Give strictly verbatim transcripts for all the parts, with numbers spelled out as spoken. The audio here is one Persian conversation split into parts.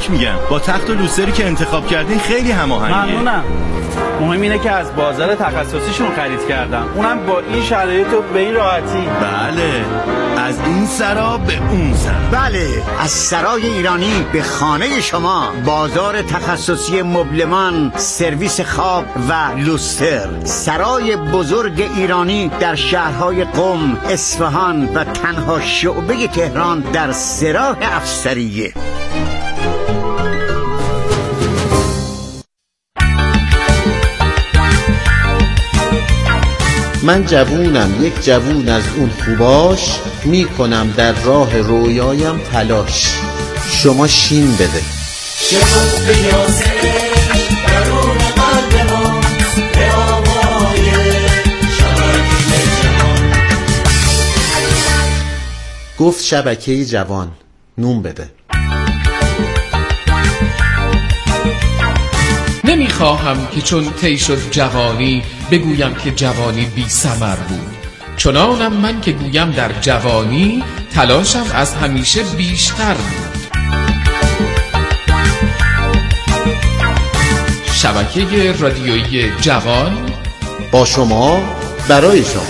تبریک میگم. با تخت و لوستری که انتخاب کردین خیلی هماهنگه. ممنونم. مهم اینه که از بازار تخصصیشون خرید کردم، اونم با این شرایط و به این راحتی. بله، از این سرا به اون سرا. بله، از سرای ایرانی به خانه شما. بازار تخصصی مبلمان، سرویس خواب و لوستر. سرای بزرگ ایرانی در شهرهای قم، اصفهان و تنها شعبه تهران در سراح افسریه. من جوونم، یک جوون از اون خوباش، میکنم در راه رویایم تلاش. شما شین بده. گفت شبکه جوان نون بده. نمیخواهم که چون طی شد جوانی بگویم که جوانی بی ثمر بود. چنانم من که گویم در جوانی تلاشم از همیشه بیشتر بود. شبکه رادیویی جوان با شما، برای شما.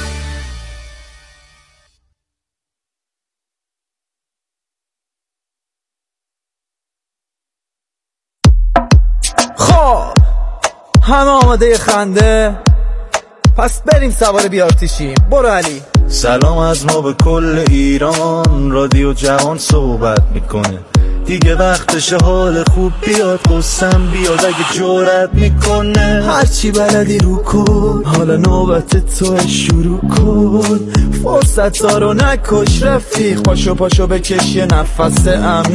همه آماده خنده، پس بریم سوار بیارتیشیم. برو علی. سلام از ما به کل ایران، رادیو جوان صحبت میکنه. دیگه وقتش حال خوب بیاد، قسم بیاد اگه جرأت میکنه. هرچی بلدی رو کن، حالا نوبت تو شروع کن. فرصت ها رو نکش رفیق، پاشو پاشو بکش یه نفس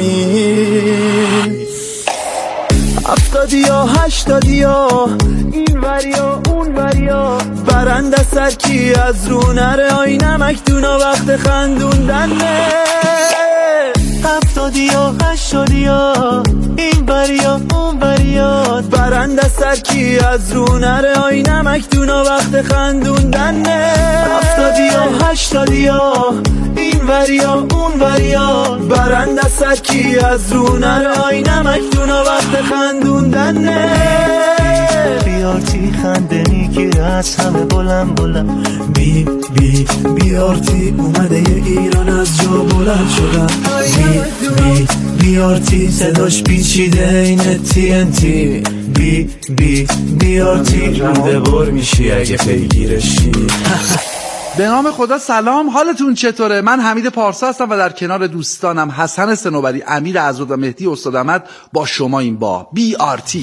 عمیق. هفتادی ها هشتادی ها این وریا اون وریا، برنده سر کی از رو نره، آی نمک دونا وقت خندوندنه. هفتادی ها هشتادی ها این وریا اون وریا، برنده سر کی از رو نره، آی نمک دونا وقت خندوندنه. هفتادی ها هشتادی ها این وریا اون وریا، برنده سر کی از رو نره، آی نمک دونا وقت خندوندنه. بیارتی خنده میگیره از همه بلند بلند. بی بی بیارتی اومده یه ایران از جا بلند شدن. بی بی بیارتی صداش پیچیده این تی ان تی. بی بی بیارتی رنده بر میشی اگه پیگیرشی. به نام خدا. سلام، حالتون چطوره؟ من حمید پارسا هستم و در کنار دوستانم حسن صنوبری، امیر عزود و مهدی استاداحمد با شما این با بی آر تی.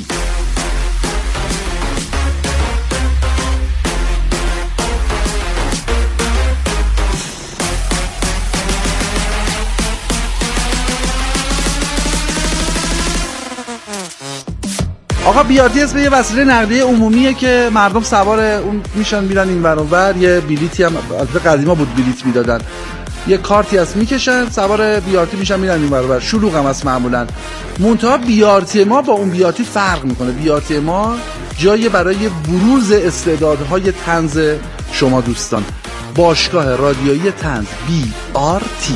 آقا بی آر تی اسم یه وسیله نقلیه عمومیه که مردم سوار اون میشن میرن این ور اونور. یه بلیتی هم البته قدیما بود بلیت میدادن، یه کارتی هست میکشن سوار بی آر تی میشن میرن این ور اونور. شلوغ هم هست معمولا. منتها بی آر تی ما با اون بی آر تی فرق میکنه. بی آر تی ما جایی برای بروز استعدادهای طنز شما دوستان. باشگاه رادیویی طنز بی آر تی.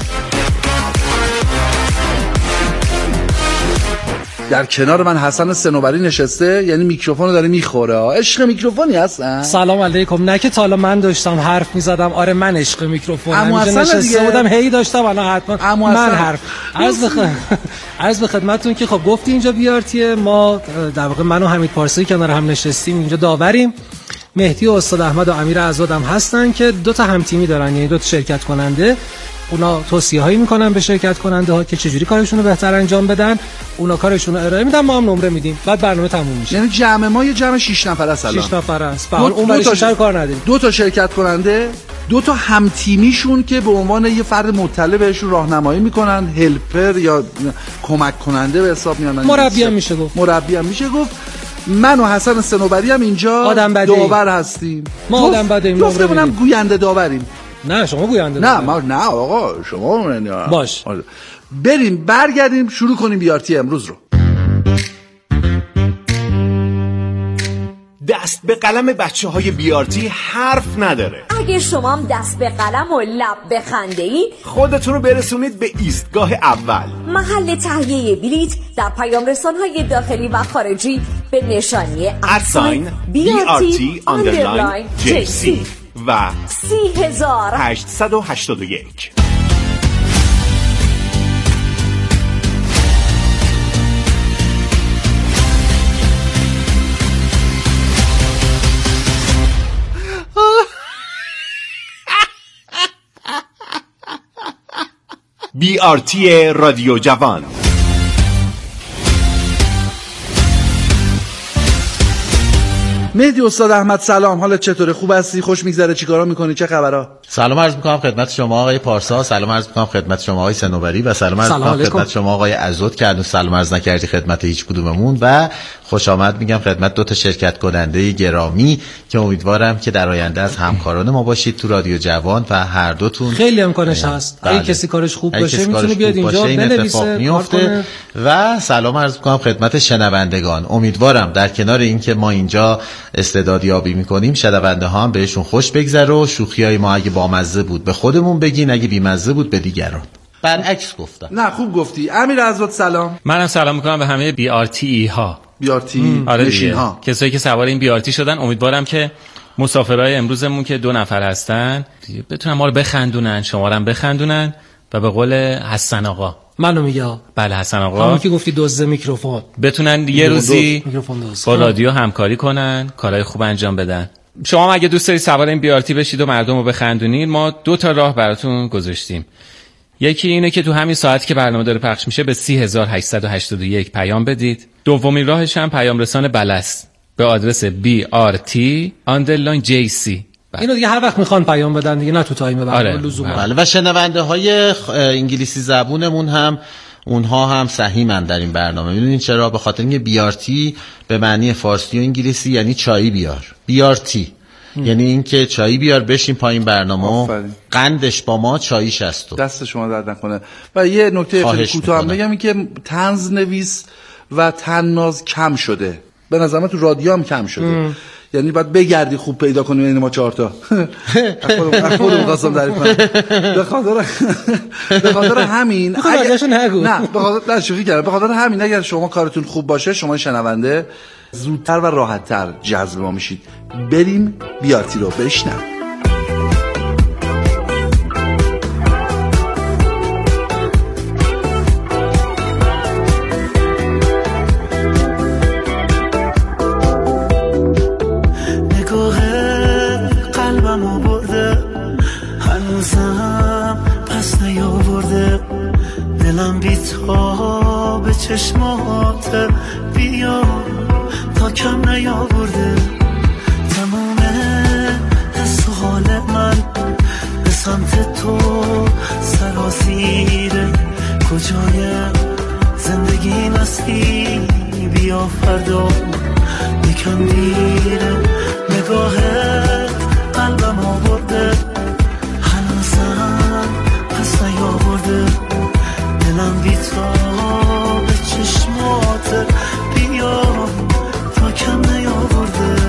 در کنار من حسن صنوبری نشسته، یعنی میکروفونو داره میخوره. عشق میکروفونی هستن. سلام علیکم. نه که تا حالا من داشتم حرف میزدم. آره من عشق میکروفونم. اینجا نشسته بودم هی داشتم الان حتما من حرف عرض بخ... عرض به خدمتتون که خب گفتی اینجا بیارتیه. ما در واقع من و حمید پارسایی کنار هم نشستیم اینجا داوریم. مهدی و استاد احمد و امیر عزود هم هستن که دو تا هم تیمی دارن، یعنی دو تا شرکت کننده. اونا توصیه هایی میکنن به شرکت کننده ها که چجوری کارشون رو بهتر انجام بدن. اونا کارشون رو ارائه میدن، ما هم نمره میدیم، بعد برنامه تموم میشه. یعنی جمع ما یه جمع شش نفره است. شش نفره است. فعلا اون برای شش کار نداریم. دو تا شرکت کننده، دو تا هم تیمیشون که به عنوان یه فرد مطلع بهشون راهنمایی میکنن، هلپر یا کمک کننده به حساب میان. مربی هم میشه گفت. مربی هم میشه گفت. من و حسن صنوبری هم اینجا داور هستیم. ما آدم بدیم. گفتمونم گوینده داوریم. نه شما گوینده. نه ما نه آقا شما باش. بریم برگردیم شروع کنیم بیارتی امروز رو. دست به قلم بچه های بیارتی حرف نداره. اگه شما هم دست به قلم و لب به خنده ای، خودتون رو برسونید به ایستگاه اول. محل تهیه بلیت در پیام رسان‌های داخلی و خارجی به نشانی ادساین بی آر تی آندرلاین جی سی و سی هزار هشتصد و هشتاد و یک. بی آر تی رادیو جوان. مهدی استاد احمد سلام، حالت چطوره؟ خوب هستی؟ خوش میگذره؟ چیکارا میکنی؟ چه خبرها؟ سلام عرض میکنم خدمت شما آقای پارسا، سلام عرض میکنم خدمت شما آقای صنوبری و سلام عرض میکنم خدمت شما آقای عزت که هنوز سلام عرض نکردی خدمت هیچ کدوممون و خوش آمد میگم خدمت دو تا شرکت کننده گرامی که امیدوارم که در آینده از همکاران ما باشید تو رادیو جوان و هر دوتون خیلی امکانش هست. اگه کسی کارش خوب باشه میتونه بیاد اینجا بنویسه میفته. و سلام عرض میکنم خدمت شنوندگان. امیدوارم در کنار اینکه ما اینجا استعدادیابی میکنیم شنونده ها هم بهشون خوش بگذره و شوخیای ما اگه بامزه بود به خودمون بگین، اگه بیمزه بود به دیگران. برعکس گفتم. نه خوب گفتی. امیر عزت سلام. منم سلام میکنم به همه بی آر تی ای ها. بی آر تی آره ها. کسایی که سوار این بی آر تی شدن، امیدوارم که مسافرای امروزمون که دو نفر هستن بتونن ما رو بخندونن، شما رو هم بخندونن و به قول حسن آقا، منو میگه بله حسن آقا، همون که گفتی دزد میکروفون، بتونن یه روزی با رادیو همکاری کنن، کارهای خوب انجام بدن. شما هم اگه دوست دارید سوار این بی آر تی بشید و مردم رو بخندونید، ما دو تا راه براتون گذاشتیم. یکی اینه که تو همین ساعتی که برنامه داره پخش میشه به سی هزار و هشتصد و هشتاد و یک پیام بدید. دومین راهش هم پیام رسان بلست به آدرس بی آر تی آندرلاین جی سی. اینو دیگه هر وقت میخوان پیام بدن دیگه، نه تو تایم برنامه آره. لزوما. بله. و شنونده های انگلیسی زبونمون هم اونها هم سهیمن در این برنامه. میدونین چرا؟ به خاطر اینکه بی آر تی به معنی فارسی و انگلیسی یعنی چایی بیار. بی آر تی یعنی اینکه چایی بیار بشین پایین برنامه آفرین. قندش با ما چاییش است. دست شما درد نکنه. و یه نکته خیلی کوتاه هم بگم، این که طنز نویس و طناز کم شده. به نظر من تو رادیو هم کم شده. ام. یعنی باید بگردی خوب پیدا کنیم این ما چهار تا. خودم خواستم تعریف کنم. به خاطر به خاطر همین اگه نگو. نه به خاطر نه شوخی کردم. به خاطر همین اگر شما کارتون خوب باشه، شما شنونده زودتر و راحت‌تر جذب ما میشید. بریم بیارتی رو بشنویم. به چشمات بیا تا کم نیاورده تمام حس و حال من به سمت تو سراسیره. کجای زندگی مستی بیا فردا یکم دیره. نگاهت قلبم آورده هنوزم پس نیاورده دلم بی تو به چشمات بیا تا کم نیاورده.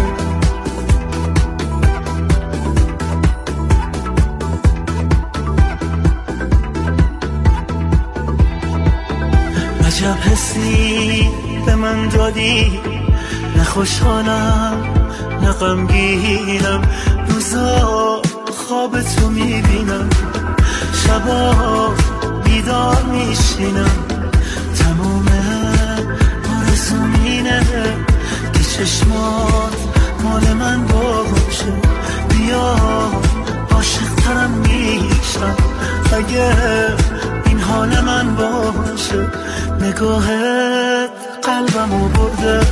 عجب حسی به من دادی، نه خوشحالم نه غمگینم. روزا خواب تو میبینم، شبا بیدار میشینم. تمام آرزوم اینه که چشمات مال من باشه. بیا عاشق ترم میشم اگه این حال من باشه. نگاهت قلبمو برده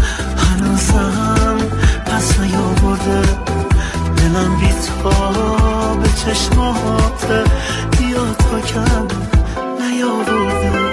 هنوزم پس نیاورده. دلم بی تو به چشمات بیا تا کم نیاورده.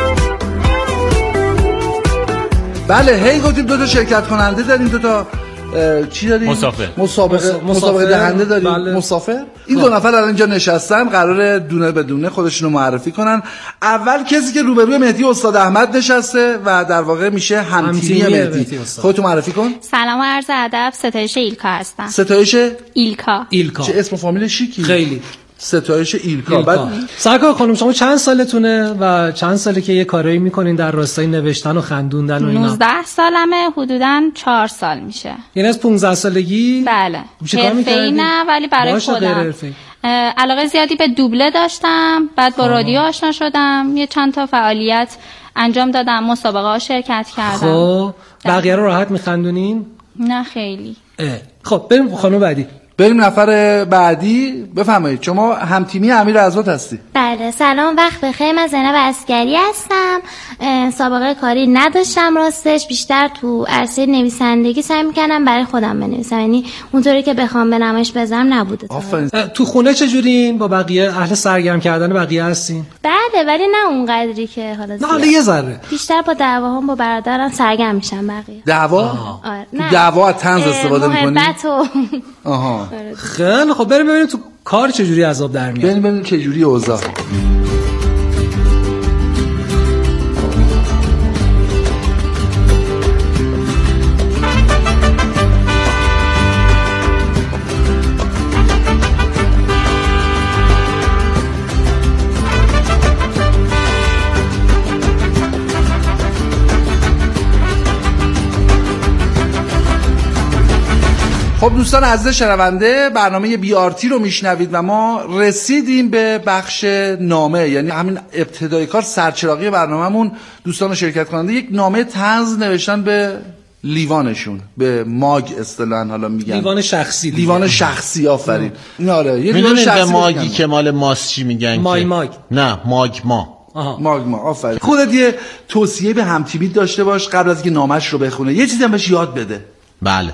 بله هی گفتیم دو تا شرکت کننده داریم، دو تا چی داریم؟ مسافر. مسابقه مسابقه دهنده داریم. بله. مسافر. این دو نفر الان اینجا نشستن، قراره دونه به دونه خودشونو معرفی کنن. اول کسی که روبروی مهدی استاد احمد نشسته و در واقع میشه همتیمی مهدی. خودتو معرفی کن. سلام و عرض ادب، ستایش ایلکا هستم. ستایش ایلکا. ایلکا. چه اسم و فامیل شیکی. خیلی. ستایش ایلکا. بعد سرکار خانم شما چند سالتونه و چند ساله که یه کارایی میکنین در راستای نوشتن و خندوندن و اینا؟ نوزده سالمه، حدوداً چهار سال میشه. یعنی از پانزده سالگی؟ بله. حرفه‌ای نه ولی برای خودم. علاقه زیادی به دوبله داشتم، بعد با رادیو آشنا شدم، یه چند تا فعالیت انجام دادم، مسابقه ها شرکت کردم. خب بقیه رو راحت میخندونین؟ نه خیلی. خب بریم خانم بعدی. بریم نفر بعدی. بفرمایید شما هم تیمی امیر عزت هستی؟ بله سلام، وقت بخیر. من زینب عسکری هستم. سابقه کاری نداشتم راستش، بیشتر تو عرصه نویسندگی سعی می‌کردم برای خودم بنویسم، یعنی اونطوری که بخوام به نمایش بذارم نبوده. تو خونه چجورین؟ با بقیه اهل سرگرم کردن بقیه هستین؟ بله ولی نه اونقدری که حالا نه حالا یه ذره. بیشتر با دعواهم با برادرم سرگرم میشم. بقیه دعوا؟ آره. تو دعوا از طنز استفاده می‌کنی؟ محبت و آها. خیلی خب بریم ببینیم تو کار چجوری عذاب در میاد. بریم ببینیم چجوری اوضاع. خب دوستان عزیز شنونده، برنامه بی آر تی رو میشنوید و ما رسیدیم به بخش نامه، یعنی همین ابتدای کار، سرچراغی برنامه‌مون. دوستان شرکت کننده یک نامه طنز نوشتن به لیوانشون، به ماگ اصطلاحاً حالا میگن لیوان شخصی دیگه. لیوان شخصی آفرین. آره یه لیوان شخصی. ماگی که مال ماست چی میگن؟ مای ماگ. نه ماگما. آها. ماگما آفرین. خودت یه توصیه به همتیمیت داشته باش قبل از اینکه نامش رو بخونه، یه چیزی هم بهش یاد بده. بله.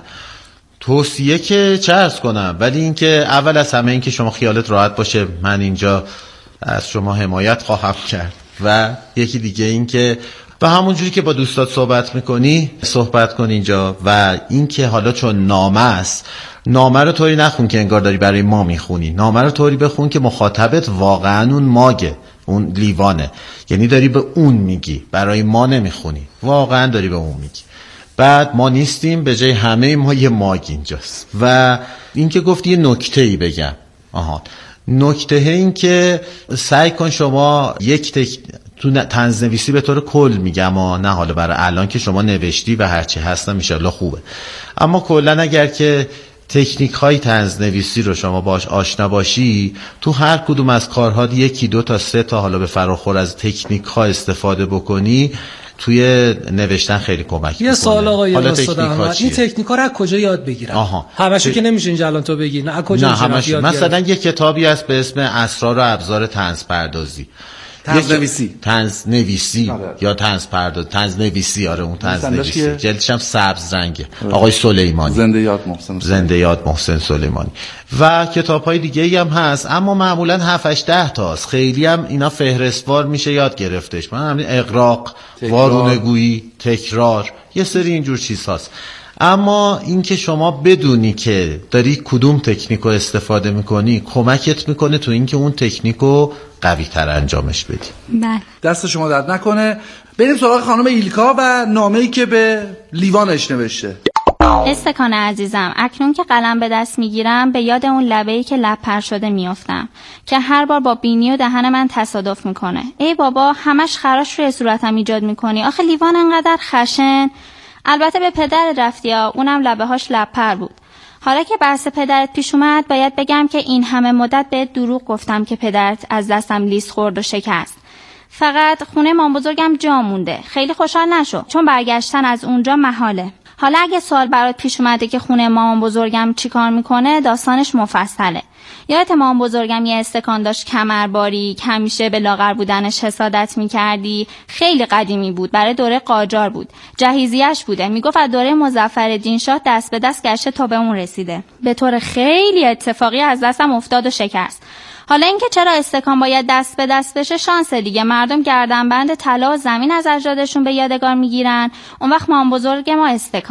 توصیه که چه عرض کنم، ولی اینکه اول از همه اینکه شما خیالت راحت باشه، من اینجا از شما حمایت خواهم کرد، و یکی دیگه اینکه و همون جوری که با دوستات صحبت میکنی صحبت کن اینجا، و اینکه حالا چون نامه است، نامه رو طوری نخون که انگار داری برای ما میخونی، نامه رو طوری بخون که مخاطبت واقعا اون ماگه، اون لیوانه، یعنی داری به اون میگی، برای ما نمیخونی، واقعا داری به اون میگی. بعد ما نیستیم، به جای همه ما یه ماگ اینجاست. و این که گفتی یه نکته ای بگم. آها نکته این که سعی کن شما یک تک... تو طنز نویسی به طور کل میگم، نه حالا برای الان که شما نوشتی و هرچی هستم انشالله خوبه، اما کلا اگر که تکنیک های طنز نویسی رو شما باش آشنا باشی، تو هر کدوم از کارها یکی دو تا سه تا حالا به فراخور از تکنیک ها استفاده بکنی، توی نوشتن خیلی کمک میکنه. یه سوال آقای استاد احمد، این تکنیکا رو از کجا یاد بگیرم؟ آها همشو ت... که نمیشه اینجا الان تو بگی، نه از کجا نه همشو. مثلا یه کتابی هست به اسم اسرار و ابزار طنز پردازی، طنز نویسی طنز نویسی یا طنز پرداز طنز نویسی آره اون طنز نویسی، جلدش هم سبز رنگه، آقای سلیمانی، زنده یاد محسن زنده یاد محسن سلیمانی. و کتاب‌های دیگه‌ای هم هست، اما معمولاً هفت هشت ده تاست، خیلی هم اینا فهرستوار میشه یاد گرفتش. من همین اغراق، وارونه‌گویی، تکرار، یه سری اینجور چیزهاست. اما اینکه شما بدونی که داری کدوم تکنیکو استفاده میکنی کمکت میکنه تو اینکه اون تکنیکو قوی تر انجامش بدی. بله. دست شما درد نکنه. بریم سراغ خانم ایلکا و نامه‌ای که به لیوانش نوشته. استکان عزیزم، اکنون که قلم به دست میگیرم به یاد اون لبه‌ای که لب پر شده میافتم که هر بار با بینی و دهن من تصادف میکنه. ای بابا همش خراش روی صورتم ایجاد میکنی، آخه لیوان انقدر خشن. البته به پدر رفتی ها، اونم لبه هاش لب پر بود. حالا که بحث پدرت پیش اومد باید بگم که این همه مدت بهت دروغ گفتم که پدرت از دستم لیس خورد و شکست. فقط خونه مام بزرگم جا مونده. خیلی خوشحال نشو چون برگشتن از اونجا محاله. حالا اگه سوال برات پیش اومده که خونه مامان بزرگم چیکار میکنه، داستانش مفصله. یادت مامان بزرگم یه استکان داشت کمرباری، همیشه به لاغر بودنش حسادت میکردی، خیلی قدیمی بود، برای دوره قاجار بود، جهیزیه‌اش بوده، میگفت از دوره مظفرالدین شاه دست به دست گشته تا به اون رسیده. به طور خیلی اتفاقی از دستم افتاد و شکست. حالا اینکه چرا استکان باید دست به دست بشه شانس دیگه، مردم گردنبند طلا و زمین از اجدادشون به یادگار میگیرن، اون وقت مام بزرگ ما استکان.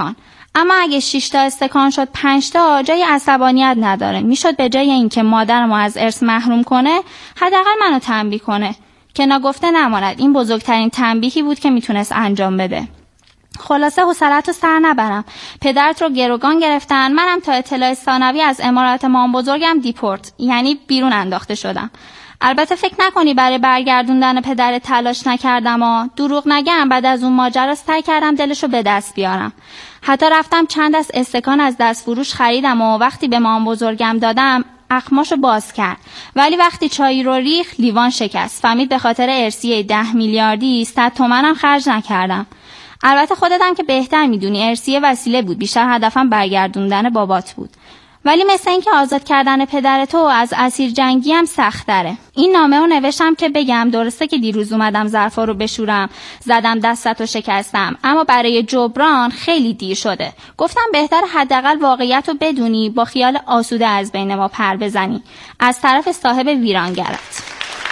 اما اگه شش تا استکان شد پنج تا، جای عصبانیت نداره. میشد به جای اینکه مادرمو از ارث محروم کنه، حداقل منو تنبیه کنه که ناگفته نماند. این بزرگترین تنبیهی بود که میتونست انجام بده. خلاصه حوصله‌تو سر نبرم. پدرت رو گروگان گرفتن، منم تا اطلاع ثانوی از امارات مام بزرگم دیپورت، یعنی بیرون انداخته شدم. البته فکر نکنی برای برگردوندن پدر تلاش نکردم ها. دروغ نگم، بعد از اون ماجرا سعی کردم دلشو به دست بیارم. حتی رفتم چند دست استکان از دست فروش خریدم و وقتی به مام بزرگم دادم اخماشو باز کرد. ولی وقتی چای رو ریخ لیوان شکست. فهمید به خاطر ارثیه ده میلیاردی صد تومنم خرج نکردم. البته خودتم که بهتر میدونی ارثیه وسیله بود، بیشتر هدفم برگردوندن بابات بود. ولی مثل این که آزاد کردن پدر تو از اسیر جنگی هم سخت داره. این نامه رو نوشتم که بگم درسته که دیروز اومدم ظرفا رو بشورم، زدم دستت رو شکستم، اما برای جبران خیلی دیر شده. گفتم بهتر حداقل واقعیت رو بدونی، با خیال آسوده از بین ما پر بزنی. از طرف صاحب ویرانگرت.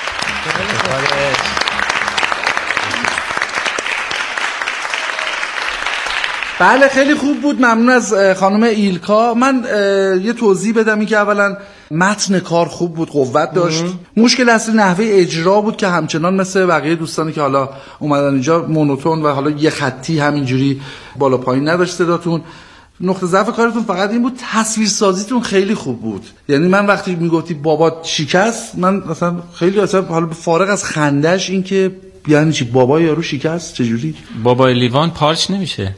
بله خیلی خوب بود، ممنون از خانم ایلکا. من یه توضیح بدم، این که اولا متن کار خوب بود، قوت داشت. مشکل اصلی نحوه اجرا بود که همچنان مثل بقیه دوستانی که حالا اومدن اینجا مونوتون و حالا یه خطی همینجوری بالا پایین نداشت صداتون. نقطه ضعف کارتون فقط این بود تصویر سازیتون خیلی خوب بود. یعنی من وقتی میگفتی بابات شکست، من مثلا خیلی اصلا حالا فارغ از خندش این که یعنی چی بابا یارو شکست چجوری؟ بابا لیوان پارچ نمیشه.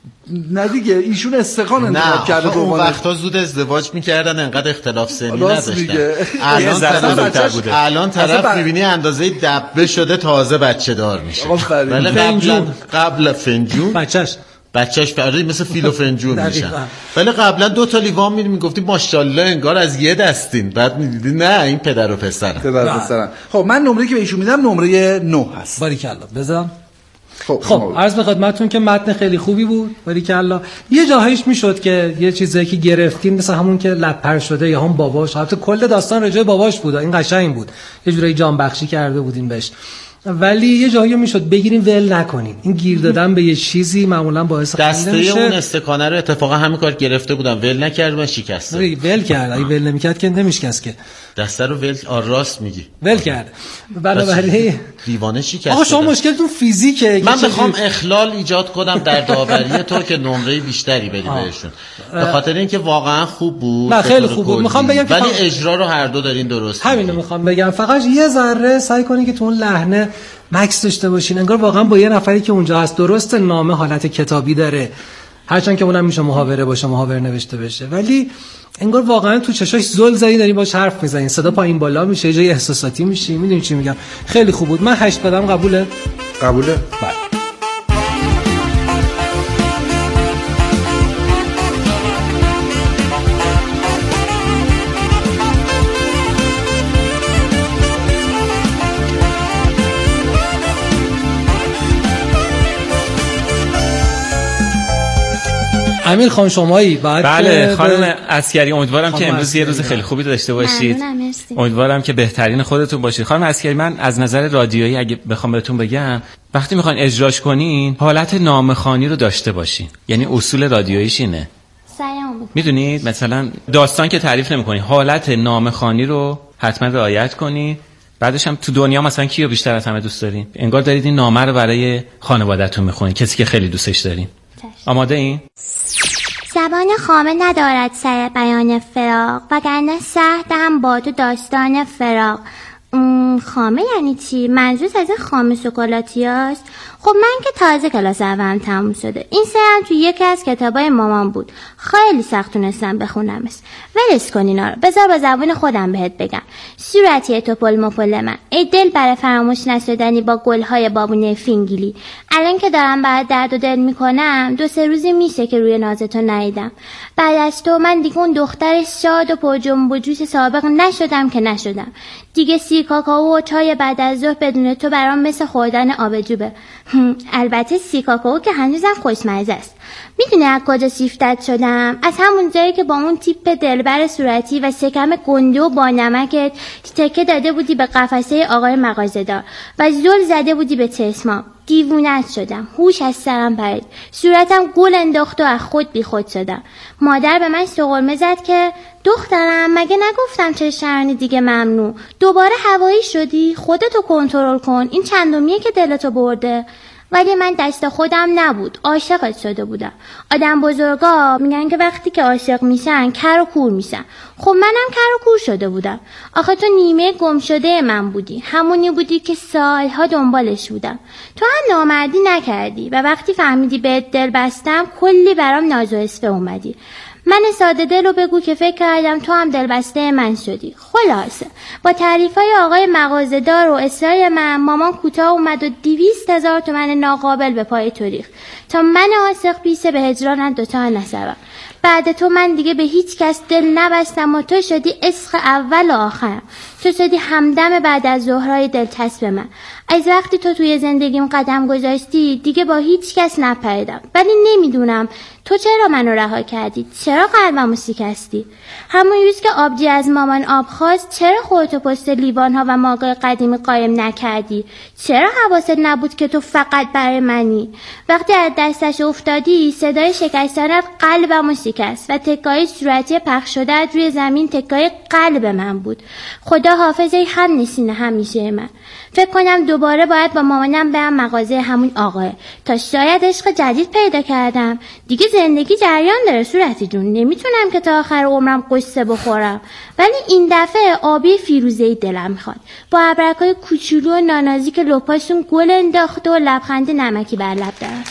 نه دیگه ایشون استقان انتخاب کرده. نه اون وقتا زود ازدواج میکردن، انقدر اختلاف سنی نداشتن. الان طرف الان طرف میبینی اندازه دبه شده تازه بچه دار میشه. ولی قبلا قبل فنجون بچهش بچهش برای مثل فیل و فنجون میشن. ولی قبلا دو تا لیوان میری میگفتی ماشاءالله انگار از یه دستین، بعد میدیدی نه این پدر و پسرن. پدر و پسرن. خب من نمره‌ای که به ایشون میدم نمره نه هست. باریکلا بزنم. خب, خب عرض به خدمتتون که متن خیلی خوبی بود، باریکلا. یه جاهایش میشد که یه چیزایی که گرفتیم مثل همون که لب پر شده یا هم باباش، البته کل داستان راجع به باباش بود، این قشنگ بود، یه جورایی جان بخشی کرده بودیم بهش. ولی یه جایی میشد بگیریم ول نکنیم. این گیر دادن به یه چیزی معمولا باعث دسته اون استکانه رو اتفاقا همین کار گرفته بودم، ول نکردم و شکست. ول کرد، اگه ول نمیکرد که نمیشکست که. دسته رو ول آ راست میگی. ول کرد. بنابراین دیوانه شکست. آقا شما مشکلتون فیزیکه. من میخوام اخلال ایجاد کنم در داوری تو که نمره بیشتری بدی بهشون. به خاطر اینکه واقعا خوب بود. نه خیلی خوب بود. میخوام بگم ولی اجرا رو هر دو دارین درست. همینو میخوام بگم، فقط یه ذره سعی کنین که تو اون لحنه مکس داشته باشین، انگار واقعا با یه نفری که اونجا هست. درست نامه حالت کتابی داره، هرچند که اونم میشه محاوره باشه، محاوره نوشته بشه، ولی انگار واقعا تو چشاش زل زدی داری باش حرف میزنی، صدا پایین بالا میشه، یه جای احساساتی میشی. میدونی چی میگم؟ خیلی خوب بود. من هشت بدم. قبوله؟ قبوله. بله. امیر خان شمایی بعد بله خانم عسکری، امیدوارم که امروز یه روز خیلی خوبی داشته باشید. امیدوارم که بهترین خودتون باشید. خانم عسکری، من از نظر رادیویی اگه بخوام بهتون بگم، وقتی میخواین اجراش کنین حالت نامه‌خوانی رو داشته باشین. یعنی اصول رادیوییش اینه. میدونید مثلا داستان که تعریف نمی‌کنی، حالت نامه‌خوانی رو حتما رعایت کنید. بعدش هم تو دنیا مثلا کیو بیشتر از همه دوست دارین؟ انگار دارید این نامه رو برای خانواده‌تون می‌خونین، کسی که خیلی دوستش دارین. آماده این؟ زبان خامه ندارد سر بیان فراق، وگرنه سهدم با تو داستان فراق. خامه یعنی چی؟ منظور از این خامه شکلاتی هست؟ خب من که تازه کلاس اولم تموم شده، این سرم تو یکی از کتابای مامان بود، خیلی سخت تونستم بخونمش. ولش کن اینا رو، بذار با زبون خودم بهت بگم. صورتی تو پل مپل من، ای دل برای فراموش نشدنی با گلهای بابونه فینگیلی. الان که دارم برات درد و دل میکنم، دو سه روزی میشه که روی نازتو ندیدم. بعد از تو من دیگه اون دختر شاد و پر جنب و جوش سابق نشدم که نشدم. دیگه سی کاکائو و چای بعد از ظهر بدون تو برام مثل خوردن آب جوبه. البته سی کاکائو که هنوزم خوشمزه است. میدونی از کجا سیفتت شدم؟ از همون جایی که با اون تیپ دلبر صورتی و شکم گنده و با نمکت تکه داده بودی به قفسه آقای مغازه‌دار و زل زده بودی به چشمام. دیوونت شدم، هوش از سرم پرید، صورتم گل انداخت و از خود بی خود شدم. مادر به من سقلمه زد که دخترم مگه نگفتم چه شرنی دیگه ممنوع، دوباره هوایی شدی، خودتو کنترل کن، این چندمیه که دلتو برده. ولی من دست خودم نبود، عاشقت شده بودم. آدم بزرگا میگن که وقتی که عاشق میشن کر و کور میشن. خب منم کر و کور شده بودم. آخه تو نیمه گم شده من بودی، همونی بودی که سالها دنبالش بودم. تو هم نامردی نکردی و وقتی فهمیدی بهت دل بستم کلی برام ناز و اسفه اومدی. من ساده دلو بگو که فکر کردم تو هم دلبسته من شدی. خلاصه با تعریفای آقای مغازه‌دار و اصرار من مامان کوتاه اومد و دویست هزار تومن ناقابل به پای تو ریخت تا من عاشق پیشه به هجرانت دوتا نشوم. بعد تو من دیگه به هیچ کس دل نبستم و تو شدی عشق اول و آخرم. تو شدی همدم بعد از ظهرهای دلچسب من. از وقتی تو توی زندگیم قدم گذاشتی دیگه با هیچ کس نپریدم. ولی نمیدونم تو چرا منو رها کردی؟ چرا قلبمو شکستی؟ همون روز که آبجی از مامان آب خواست چرا خودتو پشت لیوان‌ها و ماغای قدیمی قایم نکردی؟ چرا حواست نبود که تو فقط برای منی؟ وقتی از دستش افتادی صدای شکستنت قلبمو شکست و تکای صورتی پخش شده روی زمین تکای قلب من بود. خدا حافظه هم نشینه همیشه من. فکر کنم دوباره باید با مامانم برم مغازه همون آقاه تا شاید عشق جدید پیدا کردم. دیگه زندگی جریان داره صورتی جون، نمیتونم که تا آخر عمرم قصه بخورم. ولی این دفعه آبی فیروزه‌ای دلم میخواد با ابرکای کوچولو و نانازی که لپاشون گل انداخته و لبخند نمکی بر لب دارن.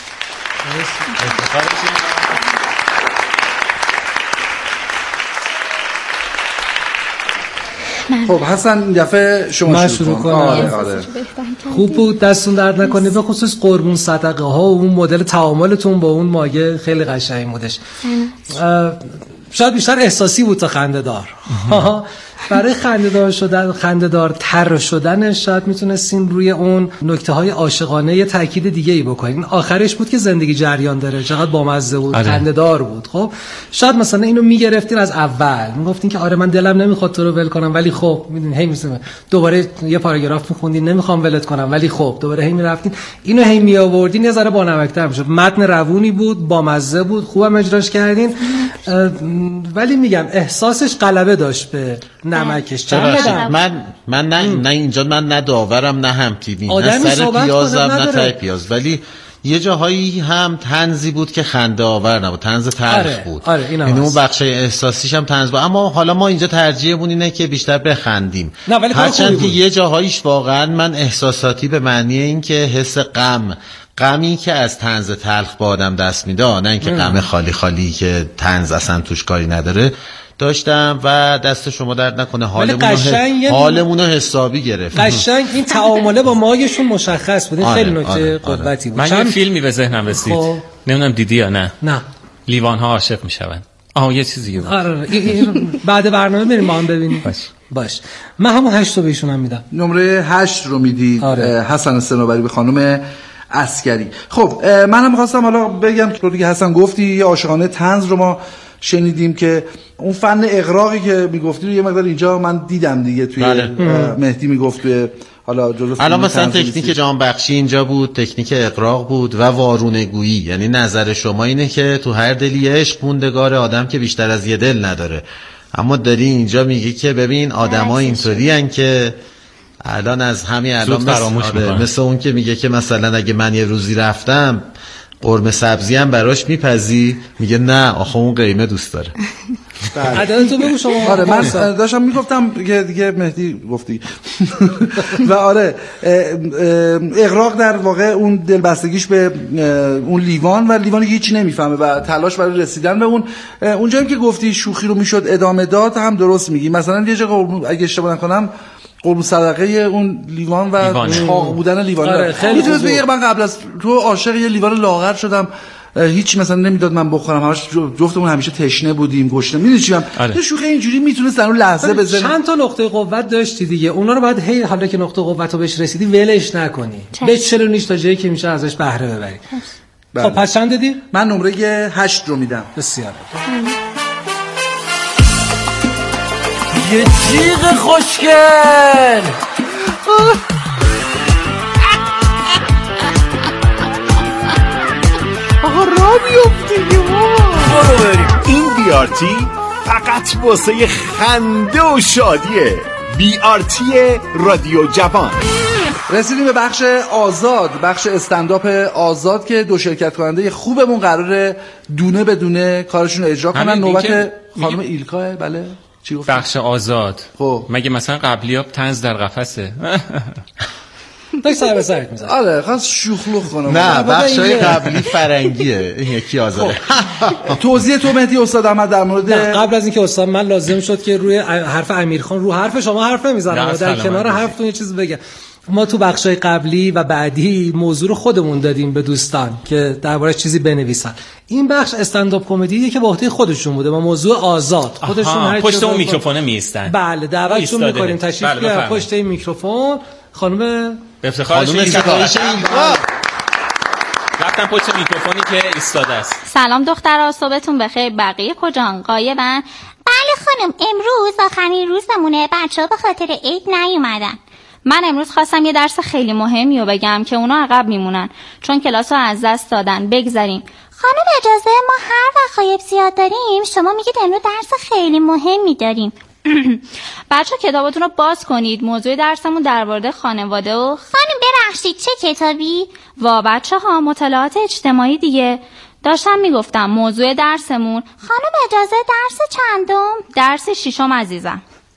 خب حسن این دفعه شما شروع کنید. آره آره. خوب بود، دستون درد نکنه. به خصوص قربون صدقه ها و اون مدل تعاملتون با اون مایه خیلی قشنگ بودش. شاید بیشتر احساسی بود تا خنده‌دار. برای خنده‌دار شدن، خنده‌دار تر شدن شاید میتونستین روی اون نکته‌های عاشقانه یه تاکید دیگه‌ای بکنین. آخرش بود که زندگی جریان داره، چقدر بامزه بود، خنده‌دار بود. خب شاید مثلا اینو میگرفتین از اول، میگفتین که آره من دلم نمیخواد تو رو ول کنم ولی خب میدونین هی میسم دوباره یه پاراگراف میخوندین نمیخوام ولت کنم ولی خب دوباره هی میرفتین، اینو هی می آوردین، یه ذره بانمک‌تر میشد. متن روونی بود، بامزه بود، خوبم اجراش کردین. ولی میگم احساسش غلبه داشت به نمکش. چرا من من نه نه اینجا من نه داورم نه هم تیمی نه سر پیازم نه تای پیاز، ولی یه جاهایی هم طنزی بود که خنده آور نبود، طنز تلخ آره، بود. آره این اون بخش احساسیش هم طنز بود. اما حالا ما اینجا ترجیحمون اینه که بیشتر بخندیم. هرچند که یه جاهایش واقعا من احساساتی به معنی این که حس غم غمی که از طنز تلخ با آدم دست میده، نه اینکه غم خالی خالی که طنز اصلا توش کاری نداره داشتم و دست شما درد نکنه. حالمون حالمون رو حسابی گرفت. قشنگ این تعامله با مایشون مشخص بود. آره، خیلی نکته آره، قوتی بود. من یه فیلمی به ذهنم رسید. خب. نمیدونم دیدی یا نه. نه. لیوان ها عاشق میشون. آها یه چیزی بود. آره بعد برنامه بریم ما هم ببینیم. باش. باش. من همون هشت رو بهشونم میدم. نمره هشت رو میدید. آره. حسن صنوبری به خانم عسکری. خب منم می‌خواستم حالا بگم که دیگه حسن گفتی یه عاشقانه طنز رو ما شنیدیم که اون فن اغراقی که میگفتی رو یه مقدار اینجا من دیدم دیگه توی مهدی میگفت توی حالا جزء الان مثلا تکنیک جان بخشی اینجا بود، تکنیک اغراق بود و وارونه گویی. یعنی نظر شما اینه که تو هر دلی عشق موندگار آدم که بیشتر از یه دل نداره، اما داری اینجا میگی که ببین آدما اینطوری ان که الان از همین الان فراموش مثل, مثل اون که میگه که مثلا اگه من یه روزی رفتم قرمه سبزی هم براش میپزی، میگه نه آخه اون قیمه دوست داره. عدد تو بگو شما. آره من داشتم میگفتم که دیگه مهدی گفتی و آره اغراق در واقع اون دلبستگیش به اون لیوان و لیوانی که هیچی نمیفهمه و تلاش برای رسیدن به اون. اونجایی که گفتی شوخی رو میشد ادامه داد هم درست میگی. مثلا یه جا اگه اشتباه نکنم قربون صدقه اون لیوان و چاق بودن لیوان. آره میتونید بگی من قبل از تو عاشق یه لیوان لاغر شدم، هیچ مثلا نمیداد من بخورم، همش جفتمون همیشه تشنه بودیم، گشنه. میدونی چی میگم؟ آره. شوخی اینجوری میتونست در اون لحظه بزنه. چند تا نقطه قوت داشتی دیگه، اونا رو باید هی حالا که نقطه قوت رو بهش رسیدی ولش نکنی، بچلونیش تا جایی که میشه ازش بهره ببری. بله. خب پس چند دادی؟ من نمره هشت رو میدم. بسیار یه جیغ خوشگل. آقا را بیفتی برو بریم. این بی آر تی فقط واسه خنده و شادیه. بی آر تی رادیو جوان. رسیدیم به بخش آزاد، بخش استنداپ آزاد که دو شرکت کننده خوبمون قراره دونه به دونه کارشون رو اجرا کنن. نوبت خانم ایلکاه. بله چی گفت؟ بخش آزاد. خب مگه مثلا قبلیاب طنز در قفسه؟ داشت سر به سرت میزن. آره خواست شوخلوخ کنم. نه بخشای قبلی فرنگیه، این یکی آزاده. توضیح تو مهدی استاد احمد در مورد قبل از اینکه استاد من لازم شد که روی حرف امیرخان رو حرف شما حرف نمیزنم، در کنار حرفتون یه چیز بگم. ما تو بخشای قبلی و بعدی موضوع رو خودمون دادیم به دوستان که درباره چیزی بنویسن. این بخش استندآپ کمدیه که به عهده خودشون بوده، ما موضوع آزاد خودشون هر پشت اون میکروفون میستن. بله دعوتشون می‌کنیم تشریف بیارن پشت این میکروفون. خانم به افتخارش ایلکا رفتن پشت میکروفونی که ایستاده است. سلام دخترها، صبحتون بخیر. بقیه کجان؟ غایبن؟ بله خانم، امروز آخرین روزمونه، بچه‌ها به خاطر عید نیومدن. من امروز خواستم یه درس خیلی مهمی رو بگم که اونا عقب میمونن چون کلاس رو از دست دادن. بگذاریم. خانم اجازه، ما هر وقت غایب زیاد داریم شما میگید امروز درس خیلی مهمی داریم. بچه کتابتون رو باز کنید. موضوع درسمون در مورد خانواده و خانم ببخشید چه کتابی؟ وا بچه ها مطالعات اجتماعی دیگه. داشتم میگفتم موضوع درسمون. خانم اجازه درس چندم؟ درس ششم عزیزم.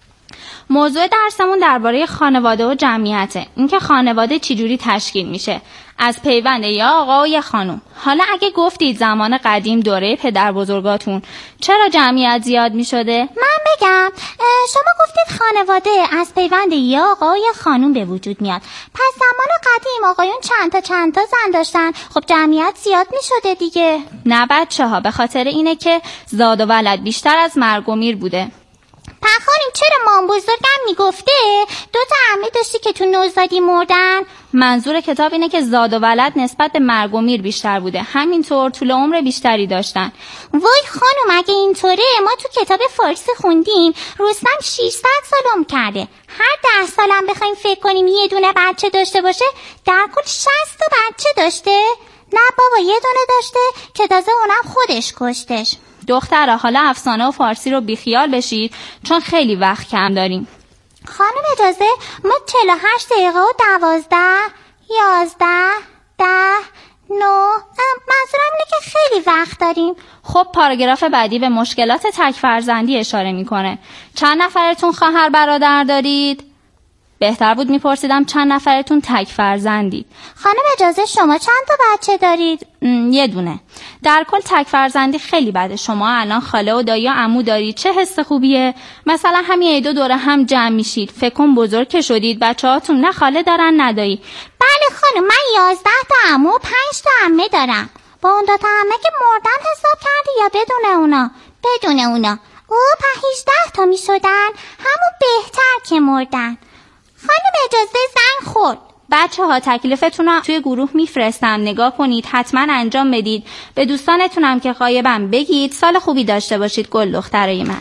موضوع درسمون درباره خانواده و جمعیته. اینکه خانواده چجوری تشکیل میشه، از پیوند یا آقا و یا خانم. حالا اگه گفتید زمان قدیم دوره پدر بزرگاتون چرا جمعیت زیاد میشده؟ من بگم، شما گفتید خانواده از پیوند یا آقا و یا خانم به وجود میاد. پس زمان قدیم آقایون چند تا چند تا زن داشتن، خب جمعیت زیاد میشده دیگه. نه بچه ها، به خاطر اینه که زاد و ولد بیشتر از مرگ و میر بوده. پخانیم چرا مام بزرگم میگفته دو تا عمه داشتی که تو نوزادی مردن؟ منظور کتاب اینه که زاد و ولد نسبت به مرگ و میر بیشتر بوده، همینطور طول عمر بیشتری داشتن. وای خانم اگه اینطوره، ما تو کتاب فارسی خوندیم رستم ششصد سال عمر کرده. هر ده سالم بخوایم فکر کنیم یه دونه بچه داشته باشه، در کل شصت تا بچه داشته؟ نه بابا، یه دونه داشته که تازه اونم خودش کشتش. دخترها حالا افسانه و فارسی رو بیخیال بشید چون خیلی وقت کم داریم. خانم اجازه، ما چهل و هشت دقیقه و دوازده یازده ده نو منظورم اینه که خیلی وقت داریم. خب پاراگراف بعدی به مشکلات تک فرزندی اشاره میکنه. چند نفرتون خواهر برادر دارید؟ بهتر بود میپرسیدم چند نفرتون تک فرزندید. خانم اجازه، شما چند تا بچه دارید؟ یه دونه. در کل تک فرزندی خیلی بده. شما الان خاله و دایی و عمو دارید، چه حس خوبیه. مثلا همین عیدو دوره هم جمع میشید. فکر کن بزرگ که شدید بچه‌هاتون نه خاله دارن نه دایی. بله خانم، من یازده تا عمو و پنج تا عمه دارم. با اون دو تا عمه که مردن حساب کردی یا بدون اونا؟ بدون اونا. او هجده تا میشدن، همون بهتر که مردن. خانم اجازه زنگ خورد. بچه ها تکلیفتون رو توی گروه میفرستم، نگاه کنید، حتما انجام بدید. به دوستانتونم که غایبم بگید. سال خوبی داشته باشید گل دخترای من.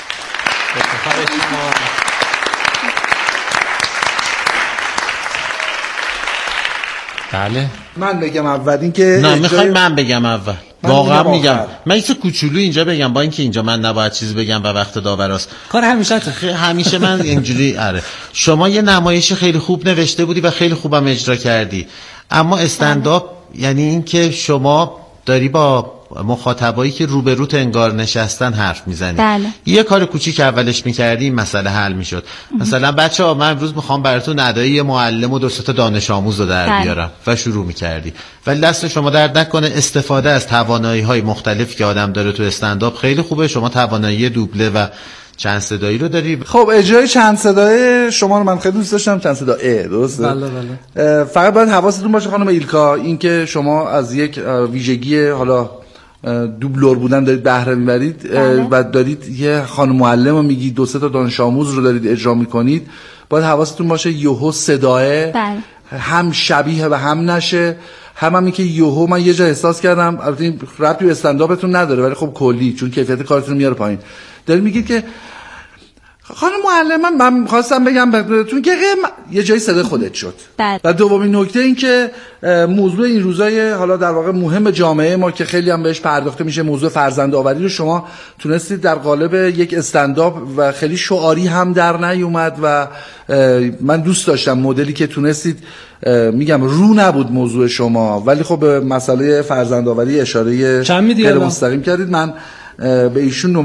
بله من بگم اول این که نه میخوای من بگم اول. واقعا میگم من یه کوچولو اینجا بگم، با اینکه اینجا من نباید چیز بگم و وقت داوراست. کار همیشه همیشه من اینجوری اره. شما یه نمایش خیلی خوب نوشته بودی و خیلی خوبم اجرا کردی، اما استندآپ یعنی این که شما داری با مخاطبایی که روبروت انگار نشستن حرف میزنی. بله. یه کار کوچیک اولش میکردی این مسئله حل میشد. مثلا بچه‌ها من امروز میخوام براتون ادای یه معلم و دو تا دانش آموز رو در بله. بیارم و شروع میکردی. ولی دست شما درد نکنه، استفاده از توانایی‌های مختلفی که آدم داره تو استندآپ خیلی خوبه. شما توانایی دوبله و چند صدایی رو داری. خب اجرای چند صدای شما رو من خیلی دوست داشتم. چند صدا ا درسته؟ بله بله. فقط باید حواستون باشه خانم ایلکا، اینکه شما از یک ویژگی حالا دوبلور بودن دارید بهره میبرید و دارید یه خانم معلم رو میگید، دو سه تا دانش آموز رو دارید اجرا باید حواستون باشه یهو صداه هم شبیه و هم نشه، هم هم این که یوهو من یه جا احساس کردم، البته این ربطی به استندآپتون نداره ولی خب کلی چون کیفیت کارتون میاره پایین، دارید میگید که خانم معلم من خواستم بگم بهتون که یه جایی صدا خودت شد. بله. و دومین نکته این که موضوع این روزای حالا در واقع مهم جامعه ما که خیلی هم بهش پرداخته میشه، موضوع فرزندآوری رو شما تونستید در قالب یک استندآپ و خیلی شعاری هم در نیومد و من دوست داشتم مدلی که تونستید، میگم رو نبود موضوع شما ولی خب به مسئله فرزندآوری اشاره غیر مستقیم کردید. من به ایشون